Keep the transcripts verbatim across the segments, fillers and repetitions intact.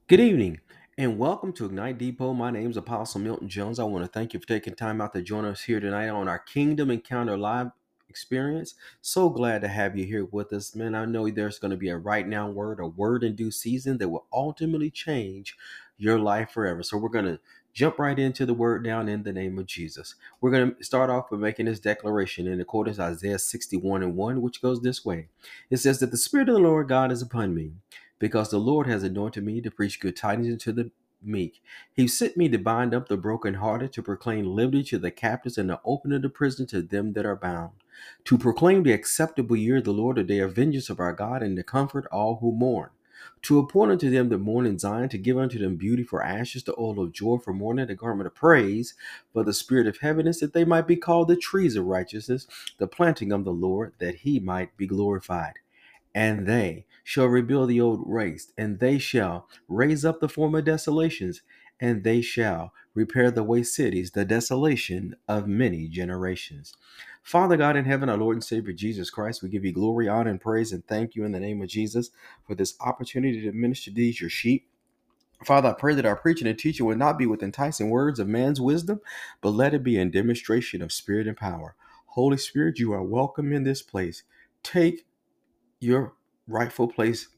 Good evening and welcome to Ignite Depot. My name is Apostle Milton Jones. I want to thank you for taking time out to join us here tonight on our Kingdom Encounter Live experience. So glad to have you here with us, man. I know there's going to be a right now word, a word in due season that will ultimately change your life forever. So we're going to jump right into the word down in the name of Jesus. We're going to start off by making this declaration in accordance with Isaiah sixty-one and one, which goes this way. It says that the Spirit of the Lord God is upon me, because the Lord has anointed me to preach good tidings unto the meek. He sent me to bind up the brokenhearted, to proclaim liberty to the captives, and to open of the prison to them that are bound, to proclaim the acceptable year of the Lord, the day of vengeance of our God, and to comfort all who mourn. To appoint unto them that mourn in Zion, to give unto them beauty for ashes, the oil of joy for mourning, the garment of praise for the spirit of heaviness, that they might be called the trees of righteousness, the planting of the Lord, that he might be glorified. And they shall rebuild the old waste, and they shall raise up the former desolations, and they shall repair the waste cities, the desolation of many generations. Father God in heaven, our Lord and Savior Jesus Christ, we give you glory, honor, and praise, and thank you in the name of Jesus for this opportunity to minister to these, your sheep. Father, I pray that our preaching and teaching will not be with enticing words of man's wisdom, but let it be in demonstration of spirit and power. Holy Spirit, you are welcome in this place. Take your rightful place.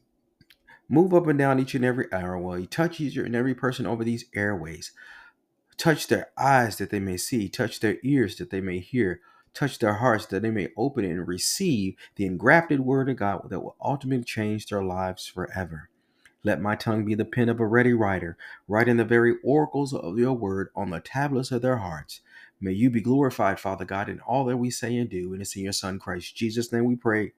Move up and down each and every airway. Touch each and every person over these airways. Touch their eyes that they may see. Touch their ears that they may hear. Touch their hearts that they may open it and receive the engrafted word of God that will ultimately change their lives forever. Let my tongue be the pen of a ready writer, writing the very oracles of your word on the tablets of their hearts. May you be glorified, Father God, in all that we say and do. And it's in your Son, Christ Jesus' name we pray.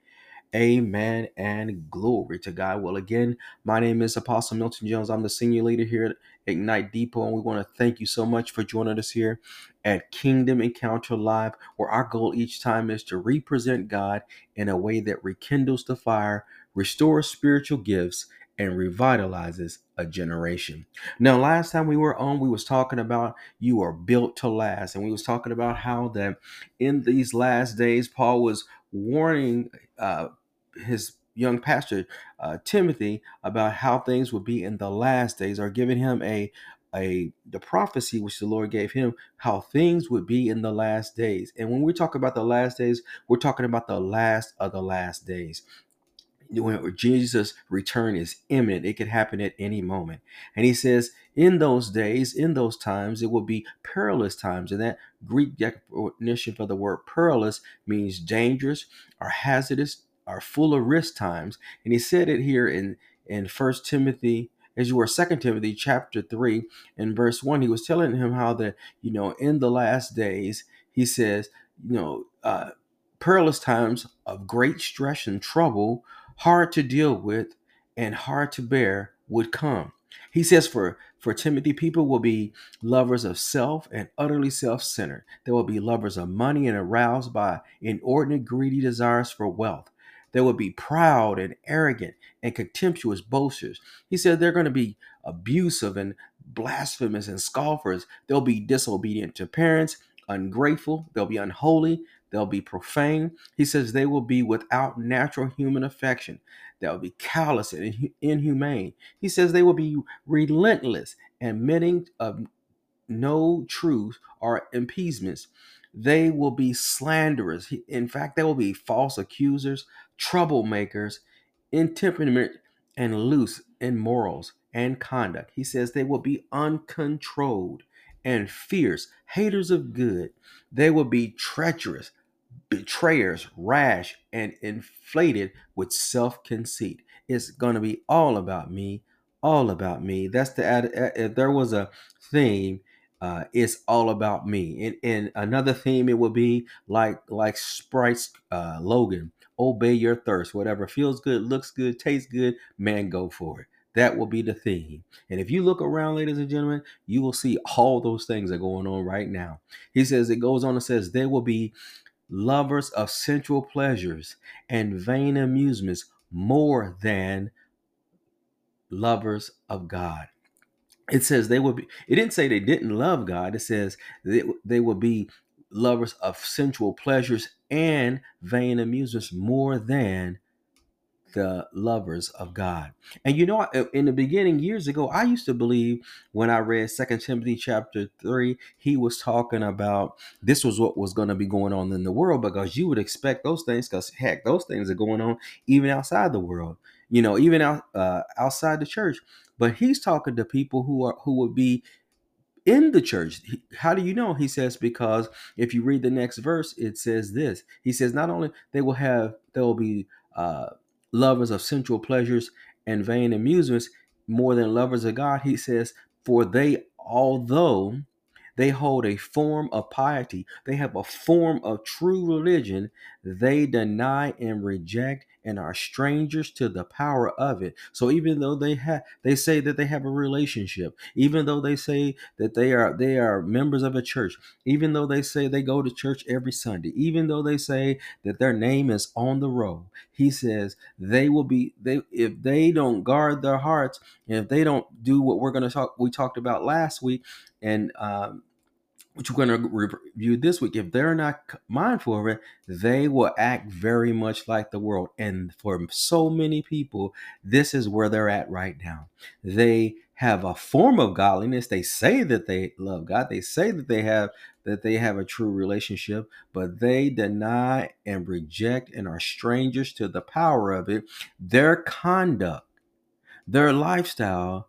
Amen and glory to God. Well, again, my name is Apostle Milton Jones. I'm the senior leader here at Ignite Depot, and we want to thank you so much for joining us here at Kingdom Encounter Live, where our goal each time is to represent God in a way that rekindles the fire, restores spiritual gifts, and revitalizes a generation. Now, last time we were on, we was talking about you are built to last, and we was talking about how that in these last days, Paul was warning uh, his young pastor uh, Timothy about how things would be in the last days, or giving him a a the prophecy which the Lord gave him, how things would be in the last days. And when we talk about the last days, we're talking about the last of the last days. When Jesus' return is imminent, it could happen at any moment. And he says, in those days, in those times, it will be perilous times. And that Greek definition for the word perilous means dangerous or hazardous or full of risk times. And he said it here in, in First Timothy, as you were Second Timothy chapter three and verse one. He was telling him how that, you know, in the last days, he says, you know, uh, perilous times of great stress and trouble, hard to deal with and hard to bear, would come. He says for, for Timothy, people will be lovers of self and utterly self-centered. They will be lovers of money and aroused by inordinate greedy desires for wealth. They will be proud and arrogant and contemptuous boasters. He said they're going to be abusive and blasphemous and scoffers. They'll be disobedient to parents, ungrateful. They'll be unholy. They'll be profane. He says they will be without natural human affection. They'll be callous and inhumane. He says they will be relentless, admitting of no truth or appeasements. They will be slanderers. In fact, they will be false accusers, troublemakers, intemperate, and loose in morals and conduct. He says they will be uncontrolled and fierce, haters of good. They will be treacherous, betrayers, rash, and inflated with self conceit. It's going to be all about me, all about me. That's the ad. If there was a theme, uh, it's all about me. And, and another theme, it would be like like Sprite's uh, Logan, obey your thirst. Whatever feels good, looks good, tastes good, man, go for it. That will be the theme. And if you look around, ladies and gentlemen, you will see all those things are going on right now. He says, it goes on and says, there will be lovers of sensual pleasures and vain amusements more than lovers of God. It says they will be, it didn't say they didn't love God. It says they, they will be lovers of sensual pleasures and vain amusements more than the lovers of God. And you know, in the beginning, years ago, I used to believe when I read Second Timothy chapter three, he was talking about this was what was going to be going on in the world, because you would expect those things, because heck, those things are going on even outside the world, you know, even out uh, outside the church. But he's talking to people who are who would be in the church. How do you know? He says, because if you read the next verse, it says this. He says, not only they will have, there will be uh, lovers of sensual pleasures and vain amusements more than lovers of God. He says, for they, although they hold a form of piety, they have a form of true religion, they deny and reject and are strangers to the power of it. So even though they have, they say that they have a relationship, even though they say that they are they are members of a church, even though they say they go to church every Sunday, even though they say that their name is on the roll, he says they will be, they if they don't guard their hearts, and if they don't do what we're going to talk we talked about last week, and um which we're going to review this week, if they're not mindful of it, they will act very much like the world. And for so many people, this is where they're at right now. They have a form of godliness. They say that they love God. They say that they have that they have a true relationship, but they deny and reject and are strangers to the power of it. Their conduct, their lifestyle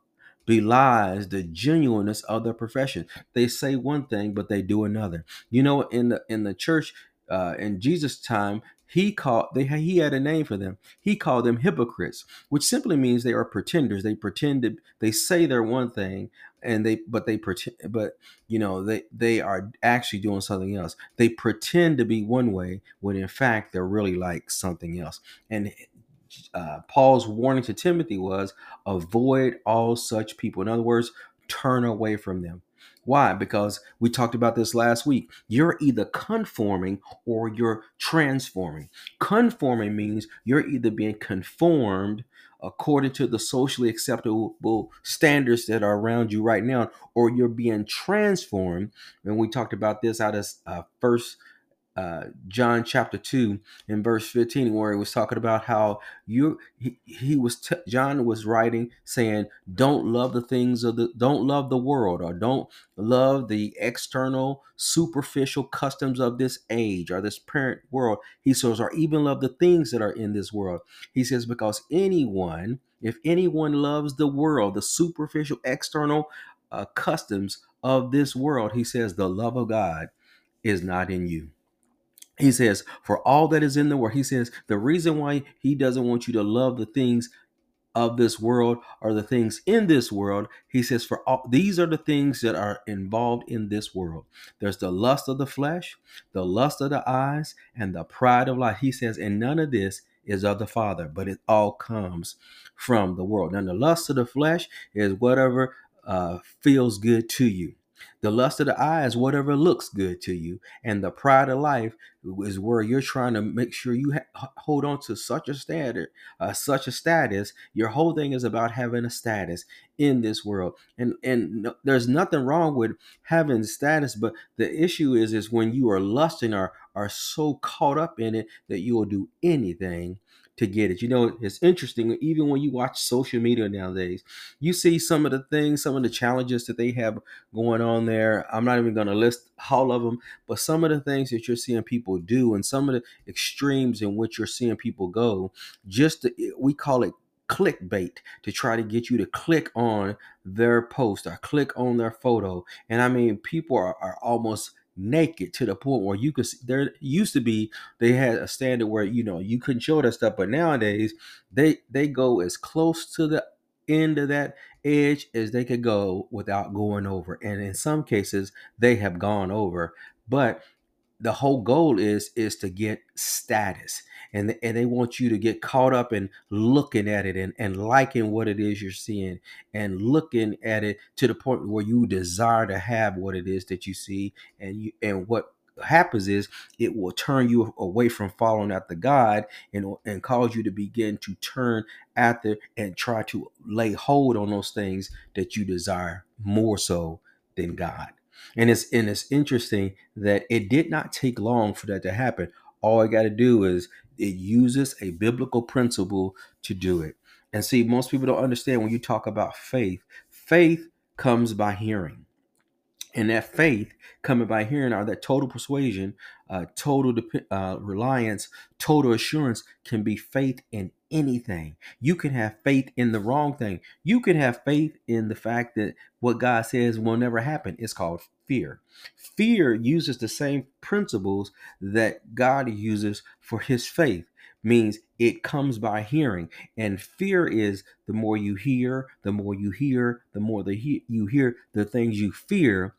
belies the genuineness of their profession. They say one thing, but they do another. You know, in the in the church, uh, in Jesus' time, he called they he had a name for them. He called them hypocrites, which simply means they are pretenders. They pretend to, they say they're one thing, and they but they pretend, but you know they they are actually doing something else. They pretend to be one way when in fact they're really like something else. And uh, Paul's warning to Timothy was avoid all such people. In other words, turn away from them. Why? Because we talked about this last week. You're either conforming or you're transforming. Conforming means you're either being conformed according to the socially acceptable standards that are around you right now, or you're being transformed. And we talked about this out of uh, First uh, John chapter two in verse fifteen, where he was talking about how you he, he was t- John was writing saying, don't love the things of the don't love the world, or don't love the external superficial customs of this age or this parent world. He says, or even love the things that are in this world. He says, because anyone, if anyone loves the world, the superficial external uh, customs of this world, he says, the love of God is not in you. He says, for all that is in the world, he says, the reason why he doesn't want you to love the things of this world or the things in this world, he says, for all these are the things that are involved in this world. There's the lust of the flesh, the lust of the eyes, and the pride of life. He says, and none of this is of the Father, but it all comes from the world. Now, the lust of the flesh is whatever uh, feels good to you. The lust of the eye is whatever looks good to you. And the pride of life is where you're trying to make sure you ha- hold on to such a standard, uh, such a status. Your whole thing is about having a status in this world. And and no, there's nothing wrong with having status, but the issue is is when you are lusting or are so caught up in it that you will do anything to get it. You know, it's interesting, even when you watch social media nowadays, you see some of the things, some of the challenges that they have going on there. I'm not even going to list all of them, but some of the things that you're seeing people do and some of the extremes in which you're seeing people go, just to, we call it clickbait, to try to get you to click on their post or click on their photo. And I mean, people are, are almost naked to the point where you could see, there used to be, they had a standard where you know you couldn't show that stuff, but nowadays they they go as close to the end of that edge as they could go without going over, and in some cases they have gone over. But the whole goal is is to get status, and and they want you to get caught up in looking at it and and liking what it is you're seeing and looking at it to the point where you desire to have what it is that you see. And you and what happens is it will turn you away from following after God, and and cause you to begin to turn after and try to lay hold on those things that you desire more so than God. And it's and it's interesting that it did not take long for that to happen. All I got to do is it uses a biblical principle to do it. And see, most people don't understand when you talk about faith, faith comes by hearing. And that faith coming by hearing, or that total persuasion, uh, total dep- uh, reliance, total assurance can be faith in anything. You can have faith in the wrong thing. You can have faith in the fact that what God says will never happen. It's called fear. Fear uses the same principles that God uses for his faith. Means it comes by hearing, and fear is the more you hear, the more you hear, the more the he- you hear the things you fear,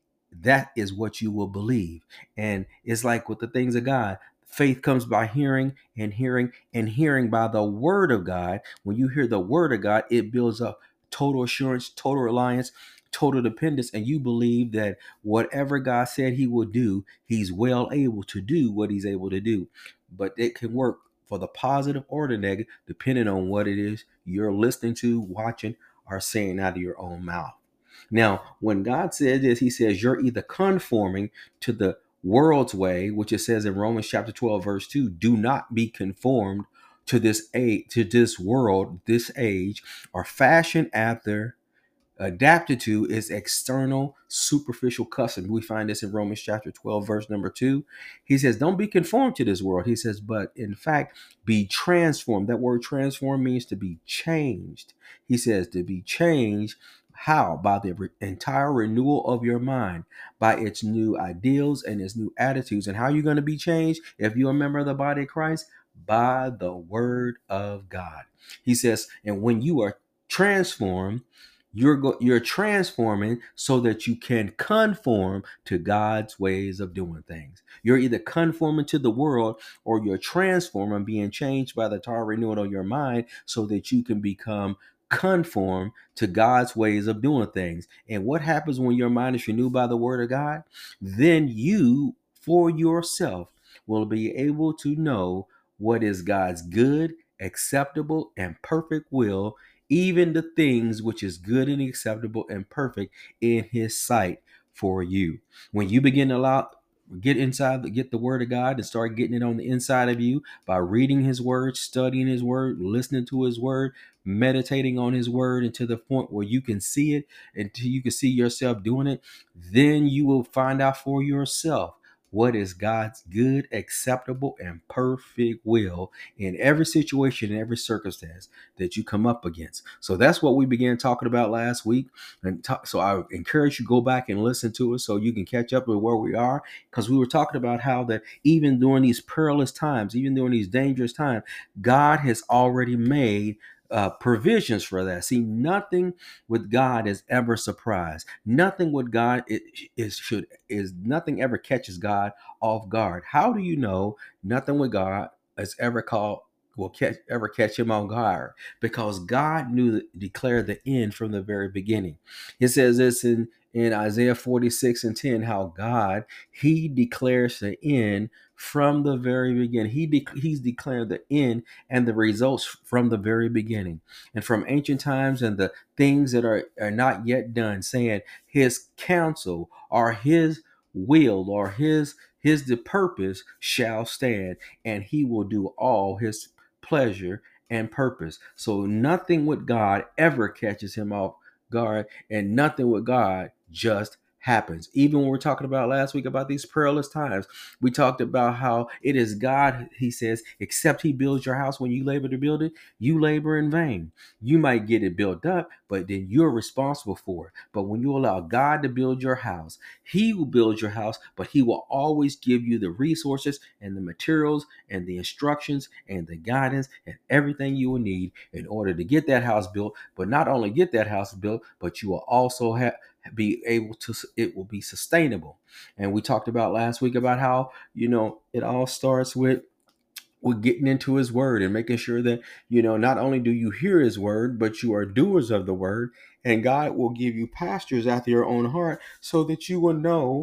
that is what you will believe. And it's like with the things of God, faith comes by hearing, and hearing and hearing by the word of God. When you hear the word of God, it builds up total assurance, total reliance, total dependence, and you believe that whatever God said he will do, he's well able to do what he's able to do. But it can work for the positive or the negative depending on what it is you're listening to, watching, or saying out of your own mouth. Now, when God said this, he says, you're either conforming to the world's way, which it says in Romans chapter twelve, verse two, do not be conformed to this age, to this world, this age, or fashioned after, adapted to is external, superficial custom. We find this in Romans chapter twelve, verse number two. He says, don't be conformed to this world. He says, but in fact, be transformed. That word transform means to be changed. He says to be changed. How? By the re- entire renewal of your mind, by its new ideals and its new attitudes. And how are you going to be changed if you're a member of the body of Christ? By the word of God. He says, and when you are transformed, you're go- you're transforming so that you can conform to God's ways of doing things. You're either conforming to the world, or you're transforming, being changed by the entire renewal of your mind so that you can become conform to God's ways of doing things. And what happens when your mind is renewed by the word of God? Then you, for yourself, will be able to know what is God's good, acceptable, and perfect will, even the things which is good and acceptable and perfect in his sight for you. When you begin to allow get inside, get the word of God and start getting it on the inside of you by reading his word, studying his word, listening to his word, meditating on his word, and to the point where you can see it, until you can see yourself doing it, then you will find out for yourself what is God's good, acceptable, and perfect will in every situation, in every circumstance that you come up against. So that's what we began talking about last week. And talk, so I encourage you to go back and listen to it so you can catch up with where we are, because we were talking about how that even during these perilous times, even during these dangerous times, God has already made uh, provisions for that. See, nothing with God is ever surprise. Nothing with God is, is should is nothing ever catches God off guard. How do you know nothing with God is ever called will catch ever catch him off guard? Because God knew declared the end from the very beginning. It says this in in Isaiah forty-six and ten, how God, he declares the end from the very beginning. He de- he's declared the end and the results from the very beginning, and from ancient times, and the things that are, are not yet done, saying his counsel or his will or his his the purpose shall stand, and he will do all his pleasure and purpose. So nothing with God ever catches him off guard, and nothing with God just happens. Even when we're talking about last week about these perilous times, we talked about how it is God, he says, except he builds your house, when you labor to build it, you labor in vain. You might get it built up, but then you're responsible for it. But when you allow God to build your house, he will build your house, but he will always give you the resources and the materials and the instructions and the guidance and everything you will need in order to get that house built. But not only get that house built, but you will also have be able to, it will be sustainable. And we talked about last week about how, you know, it all starts with with getting into his word and making sure that, you know, not only do you hear his word, but you are doers of the word, and God will give you pastors after your own heart so that you will know,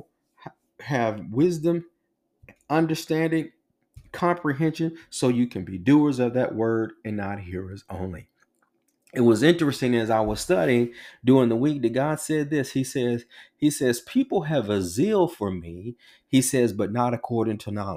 have wisdom, understanding, comprehension, so you can be doers of that word and not hearers only. It was interesting as I was studying during the week that God said this. He says, He says, people have a zeal for me, he says, but not according to knowledge.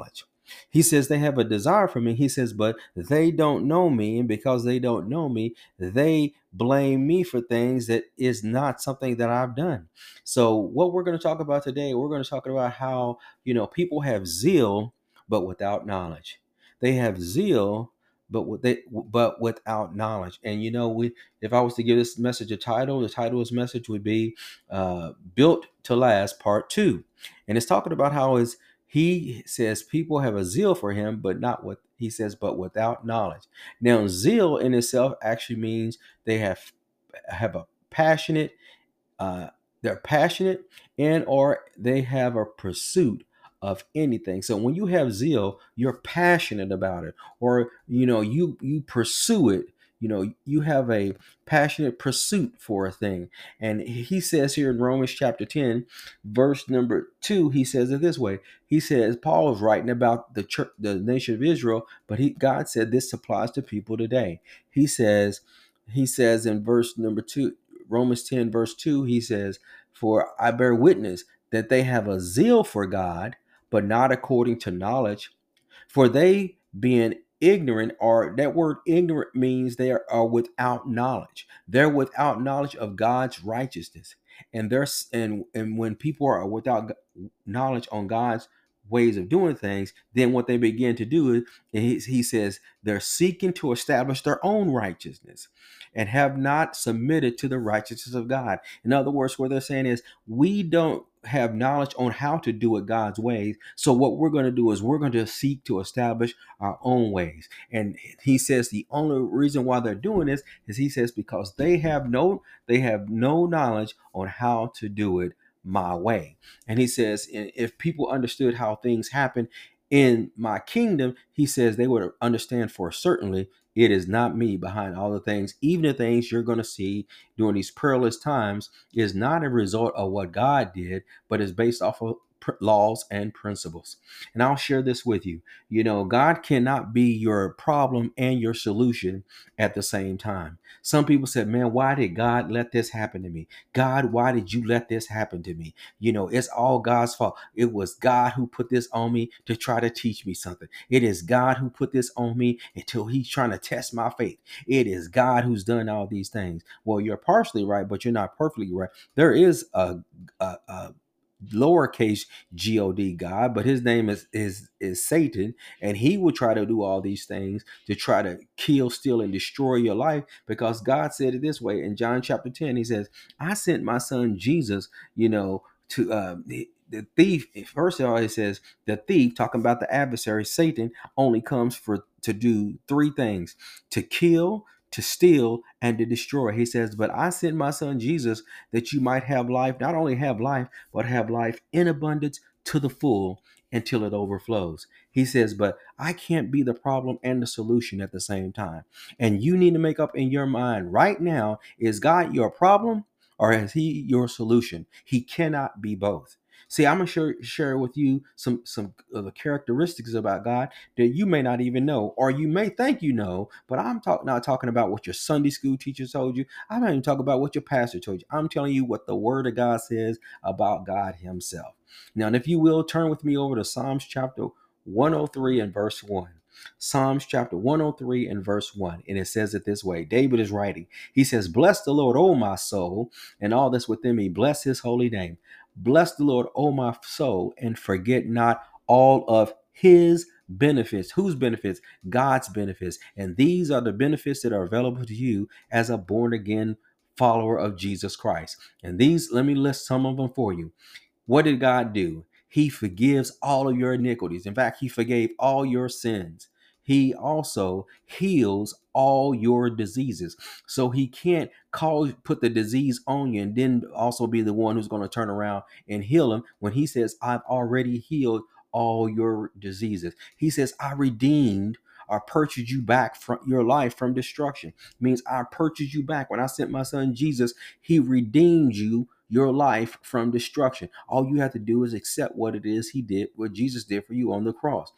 He says they have a desire for me. He says, but they don't know me. And because they don't know me, they blame me for things that is not something that I've done. So what we're going to talk about today, we're going to talk about how, you know, people have zeal, but without knowledge. They have zeal, but with they but without knowledge. And you know, we if I was to give this message a title, the title of this message would be uh, "Built to Last" Part Two, and it's talking about how is he says people have a zeal for him, but not what he says, but without knowledge. Now, zeal in itself actually means they have have a passionate uh, they're passionate and or they have a pursuit of anything. So when you have zeal, you're passionate about it, or you know you you pursue it. You know, you have a passionate pursuit for a thing. And he says here in Romans chapter ten, verse number two, he says it this way. He says Paul is writing about the church, the nation of Israel, but he God said this applies to people today. He says he says in verse number two, Romans ten, verse two, he says, for I bear witness that they have a zeal for God, but not according to knowledge. For they, being ignorant, or that word ignorant means they are, are without knowledge. They're without knowledge of God's righteousness. And there's and and when people are without knowledge on God's ways of doing things, then what they begin to do is he, he says they're seeking to establish their own righteousness and have not submitted to the righteousness of God. In other words, what they're saying is we don't have knowledge on how to do it God's ways. So what we're going to do is we're going to seek to establish our own ways. And he says the only reason why they're doing this is he says because they have no they have no knowledge on how to do it my way. And he says if people understood how things happen in my kingdom, he says they would understand for certainly it is not me behind all the things. Even the things you're going to see during these perilous times is not a result of what God did, but is based off of laws and principles. And I'll share this with you. You know, God cannot be your problem and your solution at the same time. Some people said, man, why did God let this happen to me? God, why did you let this happen to me? You know, it's all God's fault. It was God who put this on me to try to teach me something. It is God who put this on me until he's trying to test my faith. It is God who's done all these things. Well, you're partially right, but you're not perfectly right. There is a, a, a lowercase God, God, but his name is is is Satan, and he will try to do all these things to try to kill, steal, and destroy your life, because God said it this way in John chapter ten. He says, I sent my son Jesus, you know, to uh the, the thief. First of all, it says the thief, talking about the adversary, Satan, only comes for to do three things: to kill, to steal, and to destroy. He says, but I sent my son Jesus that you might have life, not only have life, but have life in abundance to the full until it overflows. He says, but I can't be the problem and the solution at the same time. And you need to make up in your mind right now, is God your problem or is he your solution? He cannot be both. See, I'm gonna share, share with you some some of the characteristics about God that you may not even know, or you may think you know. But I'm talk, not talking about what your Sunday school teacher told you. I'm not even talking about what your pastor told you. I'm telling you what the Word of God says about God Himself. Now, and if you will, turn with me over to Psalms chapter one oh three and verse one. Psalms chapter one oh three and verse one. And it says it this way. David is writing. He says, bless the Lord, O my soul, and all that's within me. Bless his holy name. Bless the Lord, O my soul, and forget not all of his benefits. Whose benefits? God's benefits. And these are the benefits that are available to you as a born again follower of Jesus Christ. And these, let me list some of them for you. What did God do? He forgives all of your iniquities. In fact, he forgave all your sins. He also heals all your diseases. So he can't call put the disease on you and then also be the one who's going to turn around and heal him when he says, I've already healed all your diseases. He says, I redeemed or purchased you back from your life from destruction. It means I purchased you back. When I sent my son Jesus, he redeemed you your life from destruction. All you have to do is accept what it is he did, what Jesus did for you on the cross.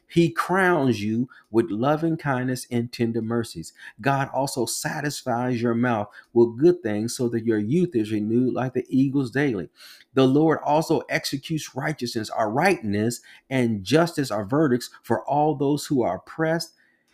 He crowns you with loving kindness and tender mercies. God also satisfies your mouth with good things so that your youth is renewed like the eagles daily. The Lord also executes righteousness, our rightness, and justice, our verdicts for all those who are oppressed.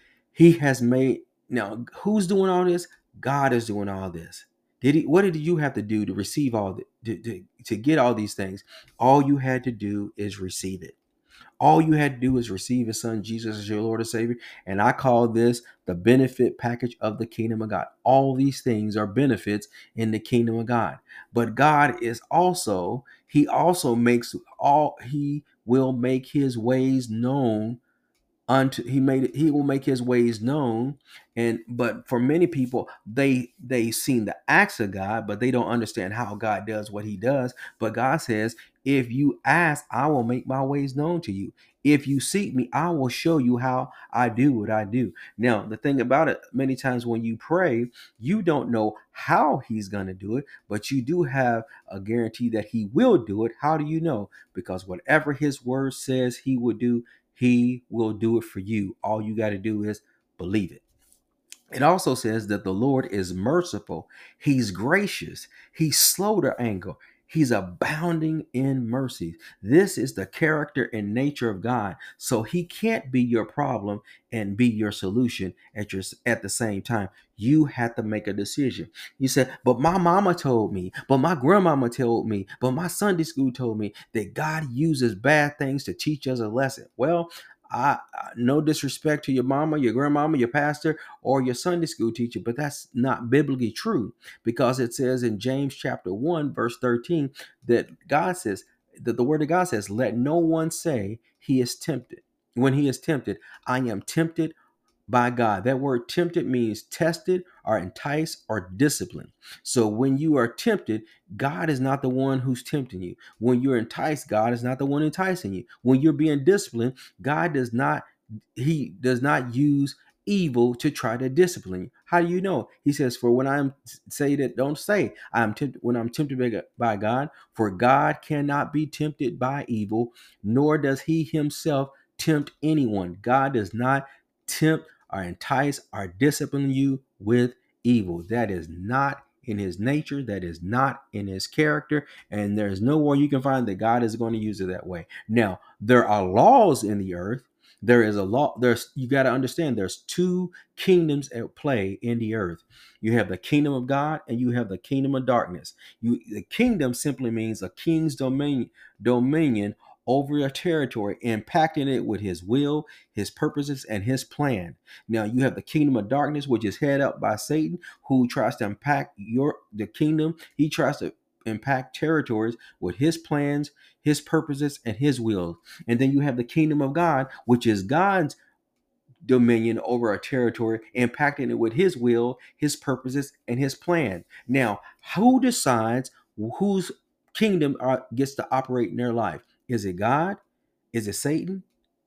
He has made, now who's doing all this? God is doing all this. Did he, what did you have to do to receive all the, to, to, to get all these things? All you had to do is receive it. All you had to do is receive his son Jesus as your Lord and Savior. And I call this the benefit package of the kingdom of God. All these things are benefits in the kingdom of God. But God is also, he also makes all, he will make his ways known unto he made it, he will make his ways known. And but for many people, they they seen the acts of God, but they don't understand how God does what he does. But God says, if you ask, I will make my ways known to you. If you seek me, I will show you how I do what I do. Now the thing about it, many times when you pray, you don't know how he's going to do it, but you do have a guarantee that he will do it. How do you know? Because whatever his word says he will do, he will do it for you. All you got to do is believe it. It also says that the Lord is merciful. He's gracious. He's slow to anger. He's abounding in mercy. This is the character and nature of God. So he can't be your problem and be your solution at your at the same time. You have to make a decision. You said, but my mama told me, but my grandmama told me, but my Sunday school told me that God uses bad things to teach us a lesson. Well, I, I no disrespect to your mama, your grandmama, your pastor, or your Sunday school teacher, but that's not biblically true, because it says in James chapter one, verse thirteen, that God says, that the word of God says, let no one say he is tempted. When he is tempted, I am tempted by God. That word tempted means tested or enticed or disciplined. So when you are tempted, God is not the one who's tempting you. When you're enticed, God is not the one enticing you. When you're being disciplined, God does not, he does not use evil to try to discipline you. How do you know? He says, for when I'm say that, don't say I'm tempted when I'm tempted by God, for God cannot be tempted by evil, nor does he himself tempt anyone. God does not tempt or entice or discipline you with evil. That is not in his nature. That is not in his character. And there's nowhere you can find that God is going to use it that way. Now, there are laws in the earth. There is a law. There's, you got to understand, there's two kingdoms at play in the earth. You have the kingdom of God and you have the kingdom of darkness. You, the kingdom simply means a king's dominion, dominion over a territory, impacting it with his will, his purposes, and his plan. Now you have the kingdom of darkness, which is headed up by Satan, who tries to impact your the kingdom. He tries to impact territories with his plans, his purposes, and his will. And then you have the kingdom of God, which is God's dominion over a territory, impacting it with his will, his purposes, and his plan. Now, who decides whose kingdom are, gets to operate in their life? Is it God? Is it Satan?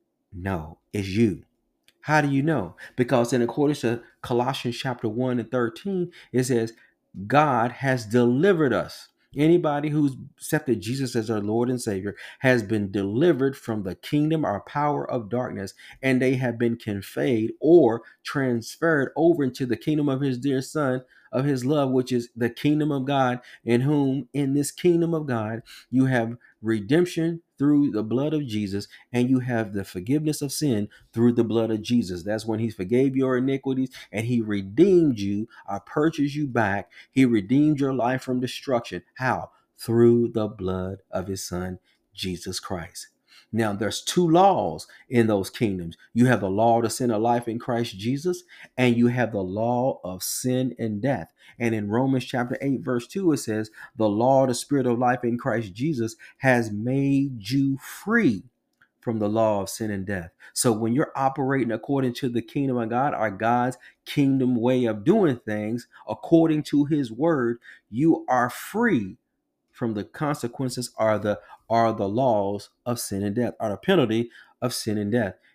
No, it's you. How do you know? Because in accordance to Colossians chapter one and thirteen, it says, God has delivered us. Anybody who's accepted Jesus as our Lord and Savior has been delivered from the kingdom or power of darkness, and they have been conveyed or transferred over into the kingdom of his dear Son, of his love, which is the kingdom of God, in whom, in this kingdom of God, you have redemption through the blood of Jesus, and you have the forgiveness of sin through the blood of Jesus. That's when he forgave your iniquities and he redeemed you, or purchased you back. He redeemed your life from destruction. How? Through the blood of his son, Jesus Christ. Now, there's two laws in those kingdoms. You have the law to sin of life in Christ Jesus, and you have the law of sin and death. And in Romans chapter eight, verse two, it says, the law of the spirit of life in Christ Jesus has made you free from the law of sin and death. So when you're operating according to the kingdom of God, or God's kingdom way of doing things, according to his word, you are free from the consequences, are the are the laws of sin and death, are the penalty of sin and death.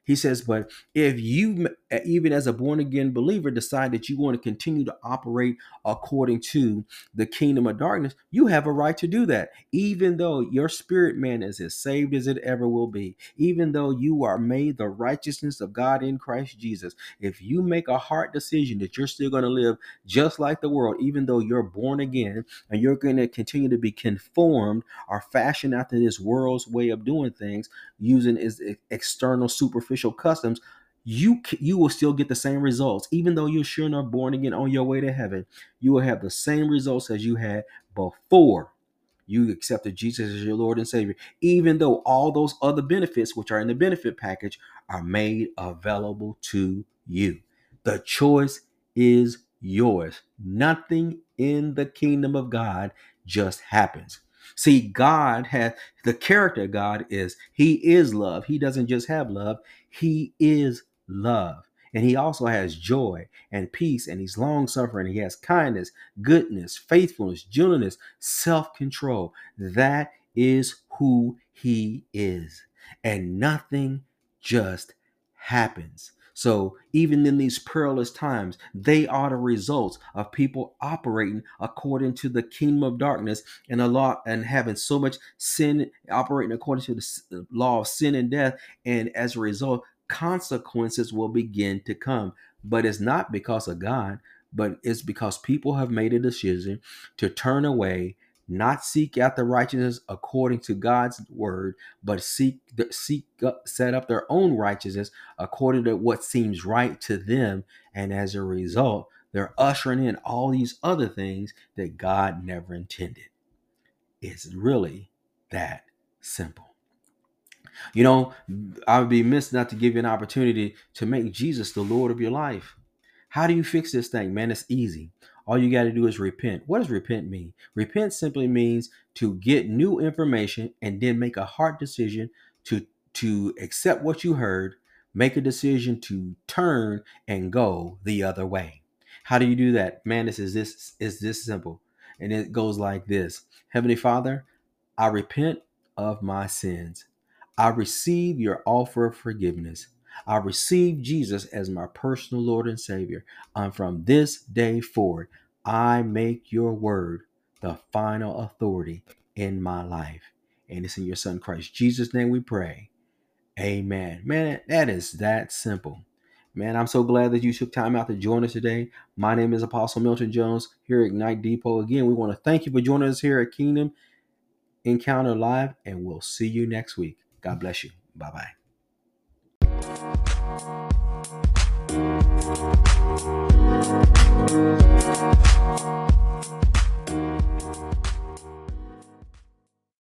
He says, but if you, even as a born again believer, decide that you want to continue to operate according to the kingdom of darkness, you have a right to do that. Even though your spirit man is as saved as it ever will be, even though you are made the righteousness of God in Christ Jesus, if you make a hard decision that you're still going to live just like the world, even though you're born again and you're going to continue to be conformed or fashioned after this world's way of doing things, using its external superficial customs, you you will still get the same results. Even though you're sure enough born again on your way to heaven, you will have the same results as you had before you accepted Jesus as your Lord and Savior, even though all those other benefits, which are in the benefit package, are made available to you. The choice is yours. Nothing in the kingdom of God just happens. See, God has the character of God is He is love. He doesn't just have love, He is love. And He also has joy and peace, and He's long suffering. He has kindness, goodness, faithfulness, gentleness, self-control. That is who He is. And nothing just happens. So even in these perilous times, they are the results of people operating according to the kingdom of darkness and a law, and having so much sin, operating according to the law of sin and death. And as a result, consequences will begin to come. But it's not because of God, but it's because people have made a decision to turn away, not seek after righteousness according to God's word, but seek seek set up their own righteousness according to what seems right to them. And as a result, they're ushering in all these other things that God never intended. It's really that simple. You know, I would be missed not to give you an opportunity to make Jesus the Lord of your life. How do you fix this thing? Man, it's easy. All you got to do is repent. What does repent mean? Repent simply means to get new information and then make a hard decision to, to accept what you heard, make a decision to turn and go the other way. How do you do that? Man, this is this is this simple. And it goes like this. Heavenly Father, I repent of my sins. I receive your offer of forgiveness. I receive Jesus as my personal Lord and Savior. And from this day forward, I make your word the final authority in my life. And it's in your Son Christ Jesus' name we pray. Amen. Man, that is that simple. Man, I'm so glad that you took time out to join us today. My name is Apostle Milton Jones here at Ignite Depot. Again, we want to thank you for joining us here at Kingdom Encounter Live, and we'll see you next week. God bless you. Bye-bye.